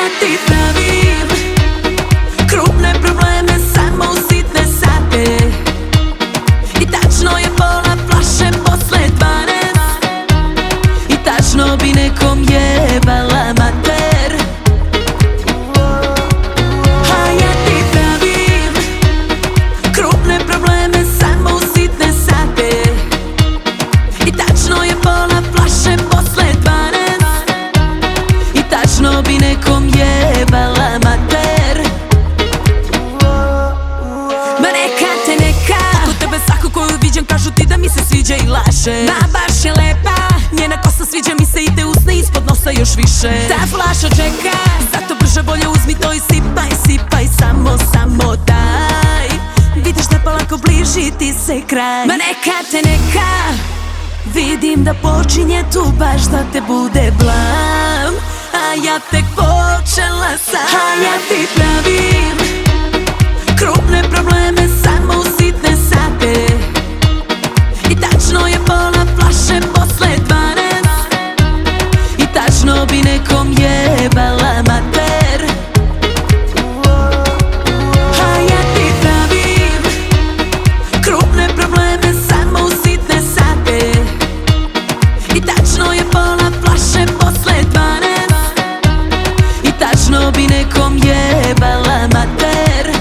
ja ti pravim krupne probleme samo u sitne sate. I tačno je pola flaše posle 12 i tačno bi nekom jebala mater. A ja ti pravim krupne probleme samo u sitne sate. I tačno je pola flaše posle 12 i tačno bi nekom jebala mater. Ma neka te neka, oko tebe svaku koju viđem kažu ti da mi se sviđa i laže. Ma baš je lepa, njena kosa sviđa mi se i te usne ispod nosa još više. Ta flaša čeka, zato brže bolje uzmi to i sipaj, sipaj, samo daj. Vidiš da polako bliži ti se kraj. Ma neka te neka, vidim da počinje tu baš da te bude blam. A ja tek počela sam. A ja ti pravim krupne probleme samo u sitne sate. I tačno je pola flaše posle 12 i tačno bi nekom jebala mater. A ja ti pravim krupne probleme samo u sitne sate. I tačno je pola flaše posle 12 i tačno bi nekom jebala mater.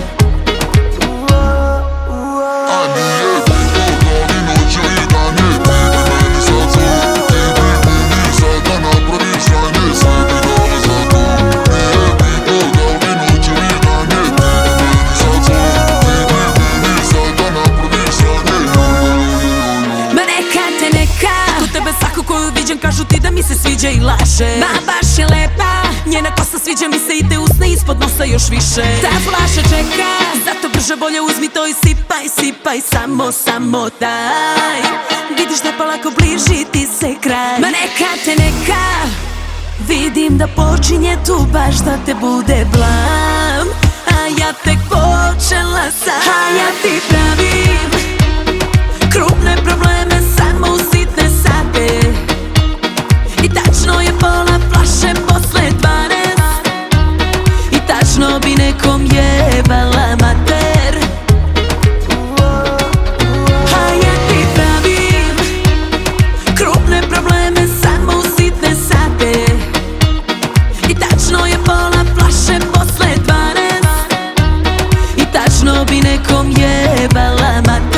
Svaku koju viđem kažu ti da mi se sviđa i laže. Ma baš je lepa, njena kosa sviđa mi se i te usne ispod nosa još više. Ta flaša čeka, zato brže bolje uzmi to i sipaj, sipaj, samo daj. Vidiš da polako bliži ti se kraj. Ma neka te neka, vidim da počinje tu baš da te bude blam. A ja tek počela sam. A ja ti pravim krupne probleme samo u sitne sate. I tačno je pola flaše posle 12 i tačno bi nekom jebala mater. A ja ti pravim krupne probleme samo u sitne sate. I tačno je pola flaše posle 12 i tačno bi nekom jebala mater.